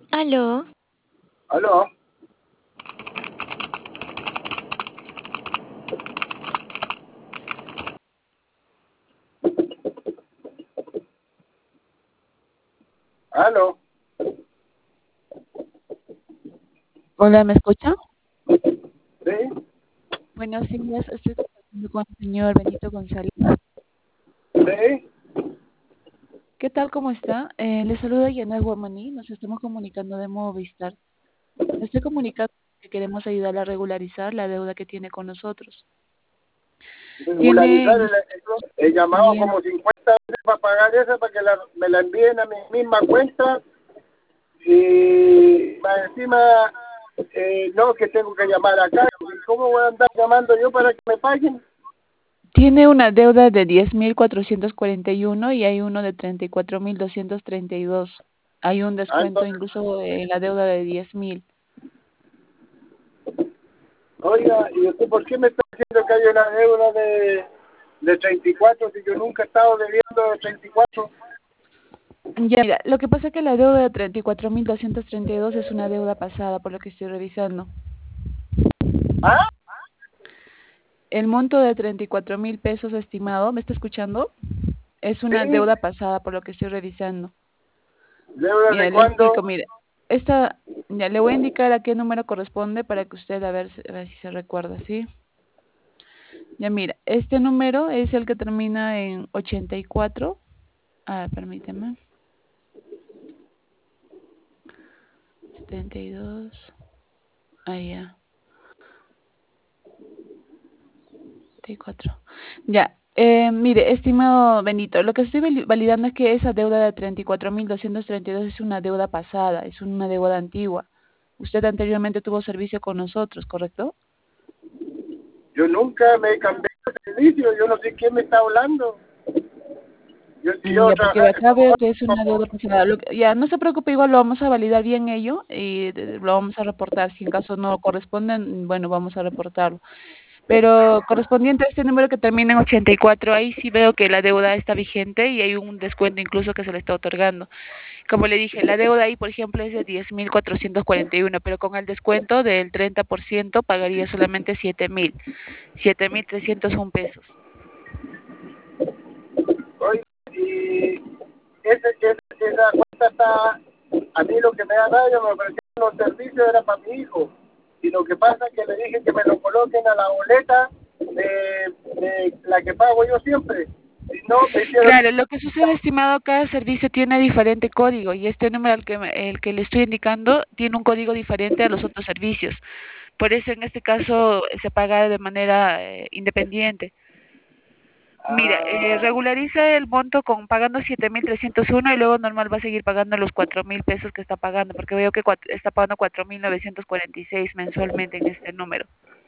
Aló. ¿Aló? ¿Aló? Hola, ¿me escucha? ¿Sí? Buenos días, estoy conversando con el señor Benito González. ¿Sí? ¿Qué tal, cómo está? Le saluda Yana Guamaní, nos estamos comunicando de Movistar. Le estoy comunicando que queremos ayudarle a regularizar la deuda que tiene con nosotros. Tiene Regularizar he llamado cliente. como 50 veces para pagar esa para que me la envíen a mi misma cuenta y más encima no que tengo que llamar acá. ¿Y cómo voy a andar llamando yo para que me paguen? Tiene una deuda de 10.441 y hay uno de 34.232. Hay un Ah, descuento entonces, incluso en la deuda de 10.000. oiga, ¿y usted por qué me está diciendo que hay una deuda de 34 si yo nunca he estado debiendo de 34? Ya, mira, lo que pasa es que la deuda de 34.232 es una deuda pasada, por lo que estoy revisando. ¿Ah? El monto de 34.000 pesos estimado, ¿me está escuchando? Es una Sí, deuda pasada, por lo que estoy revisando. ¿deuda de Mira, le explico, cuándo? mire. Ya le voy a indicar a qué número corresponde para que usted a ver si se recuerda, ¿sí? Ya mira, este número es el que termina en 84. Ah, permíteme. 72. Ah, ya. 34. Ya, mire, estimado Benito, lo que estoy validando es que esa deuda de 34.232 es una deuda pasada, es una deuda antigua. Usted anteriormente tuvo servicio con nosotros, ¿correcto? Yo nunca me cambié de servicio, yo no sé quién me está hablando. Yo Ya, porque de trabajé, acá veo que es una deuda pasada. Ya, no se preocupe, igual lo vamos a validar bien ello y lo vamos a reportar. Si en caso no corresponden, bueno, vamos a reportarlo. Pero correspondiente a este número que termina en 84, ahí sí veo que la deuda está vigente y hay un descuento incluso que se le está otorgando. Como le dije, la deuda ahí, por ejemplo, es de 10.441, pero con el descuento del 30% pagaría solamente 7.301 pesos. oye, y esa cuenta está, a mí lo que me da rabia, me ofrecieron los servicios, era para mi hijo. Y lo que pasa es que le dije que me lo coloquen a la boleta de la que pago yo siempre. Si no, me hicieron... Claro, lo que sucede, estimado, cada servicio tiene diferente código y este número el que le estoy indicando tiene un código diferente a los otros servicios. Por eso en este caso se paga de manera independiente. Mira, Ah, regulariza el monto con pagando 7.301 y luego normal va a seguir pagando los 4.000 pesos que está pagando, porque veo que está pagando 4.946 mensualmente en este número.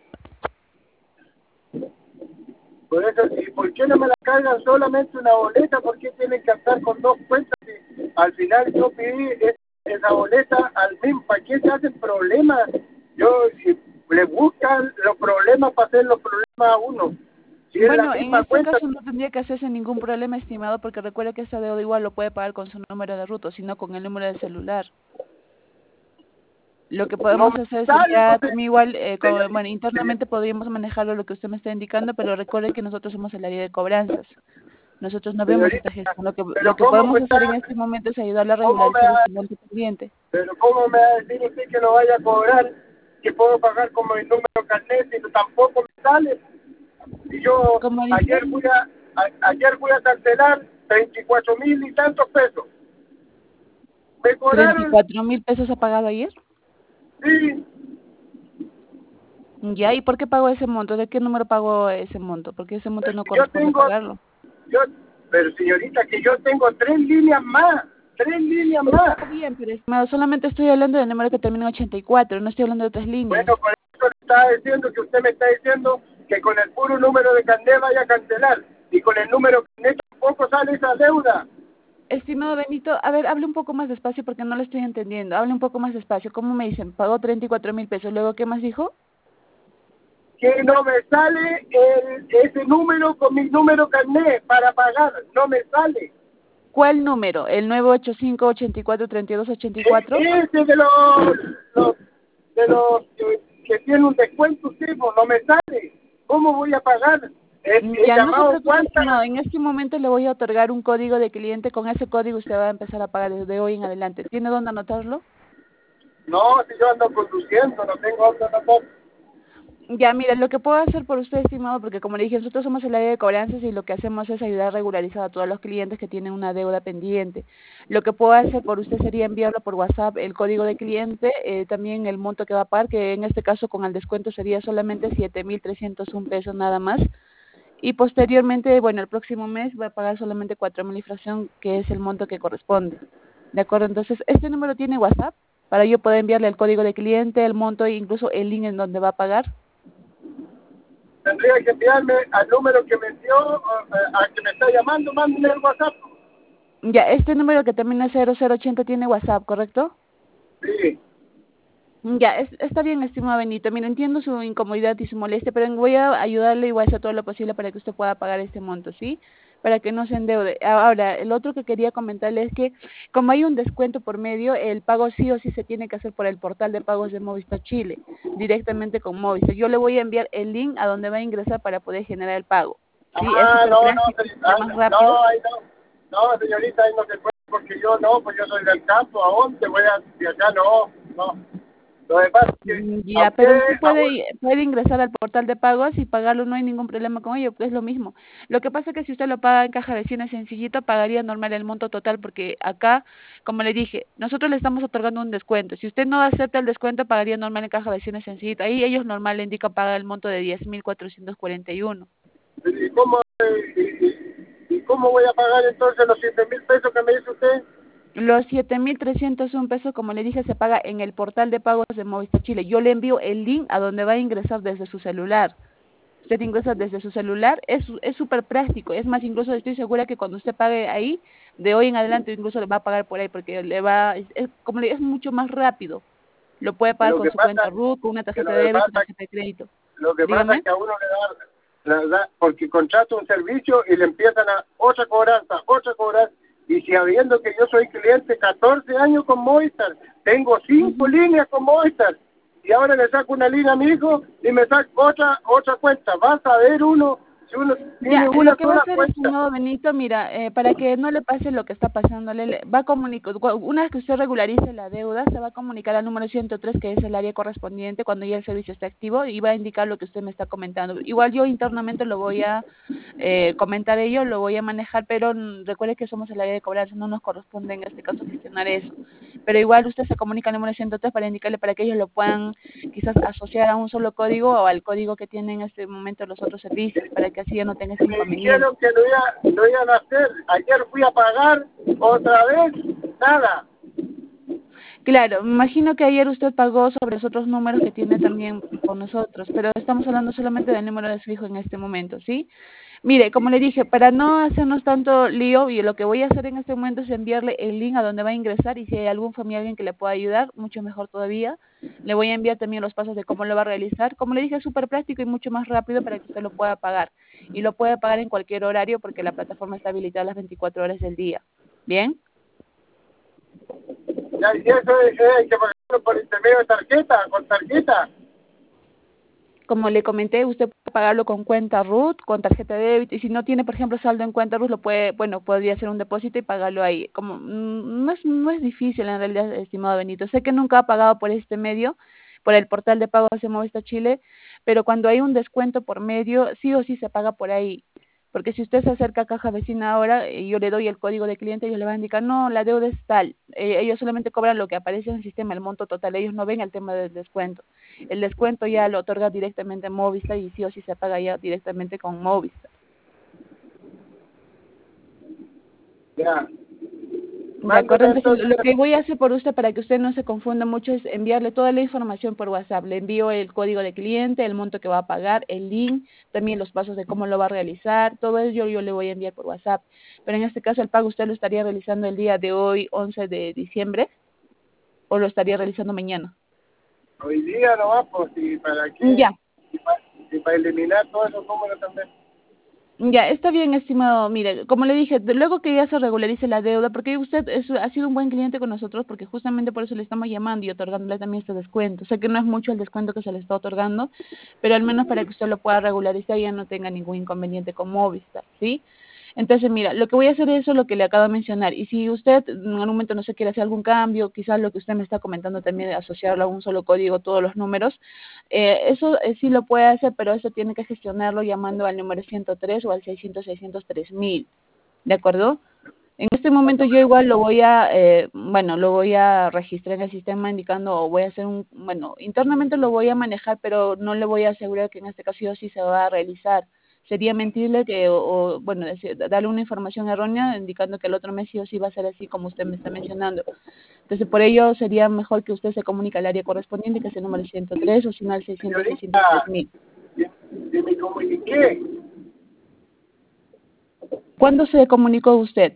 por eso, ¿y por qué no me la cargan solamente una boleta? ¿Por qué tienen que estar con dos cuentas? Si al final yo pedí esa boleta al mismo, ¿para qué se hacen problemas? Yo, si le buscan los problemas para hacer los problemas a uno. Si es la Bueno, en misma este cuenta, caso no tendría que hacerse ningún problema, estimado, porque recuerde que esta deuda igual lo puede pagar con su número de ruta, sino con el número de celular. Lo que no podemos me hacer sale, sería no me... también igual, bueno, Señorita, internamente podríamos manejarlo lo que usted me está indicando, pero recuerde que nosotros somos el área de cobranzas. Nosotros no vemos esta señorita, gestión. Lo pero que ¿cómo podemos me hacer en está, este momento es ayudarle a cómo me regularizar va, ese monto pendiente. pero cómo me va a decir usted que lo vaya a cobrar, que puedo pagar como el número carnet, y tampoco me sale? Y yo ¿Cómo dice? ayer fui a cancelar 34.000 y tantos pesos. Me cobraron, 34.000 pesos ha pagado ayer. sí, Ya, ¿y por qué pagó ese monto? ¿De qué número pagó ese monto? Porque ese monto no yo corresponde tengo, pagarlo. yo, pero señorita, que yo tengo tres líneas Está más. bien, pero estimado, solamente estoy hablando del número que termina en 84, no estoy hablando de otras líneas. Bueno, por eso le estaba diciendo que usted me está diciendo que con el puro número de carnet vaya a cancelar. Y con el número de carnet tampoco sale esa deuda. Estimado Benito, a ver, hable un poco más despacio porque no lo estoy entendiendo. Hable un poco más despacio. ¿Cómo me dicen? Pagó 34.000 pesos. Luego, ¿qué más dijo? Que no me sale ese número con mi número carnet para pagar. No me sale. ¿Cuál número? ¿El 985-84-32-84? Ese de los que tiene un descuento usted, pues, no me sale. ¿Cómo voy a pagar? He Ya no se llamado preocupe, cuántas. estimado. En este momento le voy a otorgar un código de cliente. Con ese código usted va a empezar a pagar desde hoy en adelante. ¿Tiene dónde anotarlo? No, si yo ando conduciendo, no tengo dónde anotar. Ya, mire, lo que puedo hacer por usted, estimado, porque como le dije, nosotros somos el área de cobranzas y lo que hacemos es ayudar a regularizar a todos los clientes que tienen una deuda pendiente. Lo que puedo hacer por usted sería enviarlo por WhatsApp el código de cliente, también el monto que va a pagar, que en este caso con el descuento sería solamente 7.301 pesos nada más. Y posteriormente, bueno, el próximo mes va a pagar solamente 4.000 infracción, que es el monto que corresponde. ¿De acuerdo? Entonces, este número tiene WhatsApp para yo poder enviarle el código de cliente, el monto e incluso el link en donde va a pagar. Tendría que enviarme al número que me dio, al que me está llamando, mándeme el WhatsApp. Ya, este número que termina en 0080 tiene WhatsApp, ¿correcto? Sí. Ya, está bien, estimado Benito. Mira, entiendo su incomodidad y su molestia, pero voy a ayudarle y voy a hacer todo lo posible para que usted pueda pagar este monto, ¿sí? Para que no se endeude. Ahora, el otro que quería comentarle es que, como hay un descuento por medio, el pago sí o sí se tiene que hacer por el portal de pagos de Movistar Chile, directamente con Movistar. Yo le voy a enviar el link a donde va a ingresar para poder generar el pago. Sí, es súper No, práctico, mucho más rápido. no, ahí no. No, señorita, ahí no se puede, porque yo no, pues yo soy del campo, ¿a dónde voy a, de acá no, no. Lo demás es que a Ya, pero usted, usted puede ingresar al portal de pagos y pagarlo, no hay ningún problema con ello, pues es lo mismo. Lo que pasa es que si usted lo paga en caja vecina sencillito, pagaría normal el monto total, porque acá, como le dije, nosotros le estamos otorgando un descuento. Si usted no acepta el descuento, pagaría normal en caja vecina sencillito. Ahí ellos normal le indican pagar el monto de 10.441. ¿y cómo, y cómo voy a pagar entonces los 7.000 pesos que me dice usted? Los 7.301 pesos, como le dije, se paga en el portal de pagos de Movistar Chile. Yo le envío el link a donde va a ingresar desde su celular. Usted ingresa desde su celular, es súper práctico. Es más, incluso estoy segura que cuando usted pague ahí, de hoy en adelante incluso le va a pagar por ahí, porque le va, como le digo, es mucho más rápido. Lo puede Que pagar lo con que su cuenta pasa, RUT, con una que tarjeta lo de que débito, pasa, tarjeta de crédito. lo que pasa es Dígame. que a uno le da, porque contrata un servicio y le empiezan a otra cobranza, y si habiendo que yo soy cliente 14 años con Movistar, tengo 5 Ujú. líneas con Movistar, y ahora le saco una línea a mi hijo y me saco otra cuenta. Vas a ver uno, si uno Ya, tiene lo una que va a sola hacer, cuenta. estimado Benito, mira, para que no le pase lo que está pasándole, va a comunicar, una vez que usted regularice la deuda, se va a comunicar al número 103, que es el área correspondiente, cuando ya el servicio esté activo, y va a indicar lo que usted me está comentando. Igual yo internamente lo voy a comentar ello, lo voy a manejar, pero recuerde que somos el área de cobranza, no nos corresponde en este caso gestionar eso. Pero igual usted se comunica al número 103 para indicarle para que ellos lo puedan quizás asociar a un solo código o al código que tienen en este momento los otros servicios, para que así ya no tenga ese Me inconveniente. dijeron que lo iban a hacer. Ayer fui a pagar otra vez, nada. Claro, me imagino que ayer usted pagó sobre los otros números que tiene también con nosotros, pero estamos hablando solamente del número de su hijo en este momento, ¿sí? Mire, como le dije, para no hacernos tanto lío, y lo que voy a hacer en este momento es enviarle el link a donde va a ingresar, y si hay algún familiar, alguien que le pueda ayudar, mucho mejor todavía. Le voy a enviar también los pasos de cómo lo va a realizar. Como le dije, es súper práctico y mucho más rápido para que usted lo pueda pagar. Y lo puede pagar en cualquier horario porque la plataforma está habilitada las 24 horas del día. ¿Bien? Ya, y eso hay que pagarlo por intermedio de tarjeta, con tarjeta. Como le comenté, usted puede pagarlo con cuenta RUT, con tarjeta de débito, y si no tiene, por ejemplo, saldo en cuenta RUT, lo puede, bueno, podría hacer un depósito y pagarlo ahí. Como no es difícil en realidad, estimado Benito. Sé que nunca ha pagado por este medio, por el portal de pagos de Movistar Chile, pero cuando hay un descuento por medio, sí o sí se paga por ahí. Porque si usted se acerca a Caja Vecina ahora, y yo le doy el código de cliente, ellos le van a indicar, no, la deuda es tal. Ellos solamente cobran lo que aparece en el sistema, el monto total. Ellos no ven el tema del descuento. El descuento ya lo otorga directamente Movistar y sí o sí se paga ya directamente con Movistar. Ya. De acuerdo, Mándeme entonces entonces. lo que voy a hacer por usted para que usted no se confunda mucho es enviarle toda la información por WhatsApp. Le envío el código de cliente, el monto que va a pagar, el link, también los pasos de cómo lo va a realizar, todo eso yo le voy a enviar por WhatsApp. Pero en este caso el pago usted lo estaría realizando el día de hoy, 11 de diciembre, o lo estaría realizando mañana. Hoy día no va, pues, ¿y para qué? Ya. Y para eliminar todos esos números también. Ya, está bien, estimado. Mire, como le dije, luego que ya se regularice la deuda, porque usted ha sido un buen cliente con nosotros, porque justamente por eso le estamos llamando y otorgándole también este descuento. Sé que no es mucho el descuento que se le está otorgando, pero al menos para que usted lo pueda regularizar y ya no tenga ningún inconveniente con Movistar, ¿sí? Entonces, mira, lo que voy a hacer es eso, lo que le acabo de mencionar. Y si usted en algún momento no se quiere hacer algún cambio, quizás lo que usted me está comentando también, de asociarlo a un solo código, todos los números, eso sí lo puede hacer, pero eso tiene que gestionarlo llamando al número 103 o al 600-603.000, ¿de acuerdo? En este momento yo igual lo voy a, bueno, lo voy a registrar en el sistema indicando, o voy a hacer bueno, internamente lo voy a manejar, pero no le voy a asegurar que en este caso sí se va a realizar. Sería mentirle bueno, darle una información errónea indicando que el otro mes sí o sí va a ser así como usted me está mencionando. Entonces, por ello sería mejor que usted se comunique al área correspondiente, que es el número 103 o si no al 600-603 Señorita, mil. de me comuniqué. ¿Cuándo se comunicó usted?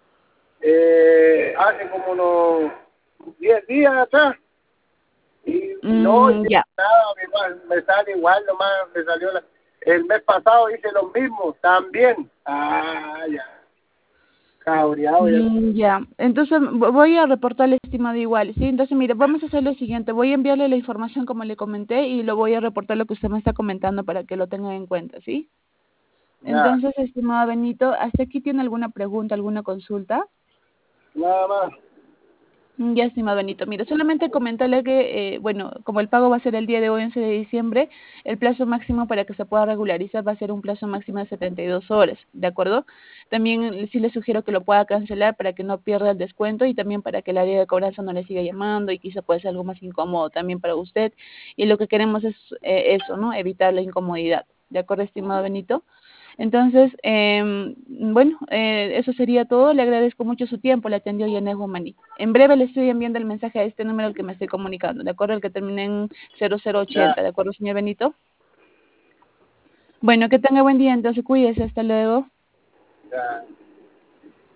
Hace como unos 10 días atrás. Y no, y Ya. nada, me sale igual, nomás me salió el mes pasado hice lo mismo, también. Ah, ya, cabreado ya. Ya, entonces voy a reportarle estimado igual, ¿sí? Entonces, mire, vamos a hacer lo siguiente, voy a enviarle la información como le comenté y lo voy a reportar lo que usted me está comentando para que lo tenga en cuenta, ¿sí? Ya, Entonces, estimado Benito, ¿hasta aquí tiene alguna pregunta, alguna consulta? nada más. Ya, estimado Benito. Mire, solamente comentarle que, bueno, como el pago va a ser el día de hoy, 11 de diciembre, el plazo máximo para que se pueda regularizar va a ser un plazo máximo de 72 horas, ¿de acuerdo? También sí le sugiero que lo pueda cancelar para que no pierda el descuento y también para que el área de cobranza no le siga llamando y quizá pueda ser algo más incómodo también para usted. Y lo que queremos es eso, ¿no? Evitar la incomodidad. ¿De acuerdo, estimado Benito? Entonces, bueno, eso sería todo. Le agradezco mucho su tiempo. Le atendió Yanes Guamaní. En breve le estoy enviando el mensaje a este número al que me estoy comunicando, ¿de acuerdo? El que termina en Ya, 0080, ¿de acuerdo, señor Benito? Bueno, que tenga buen día, entonces cuídese. Hasta luego. ya.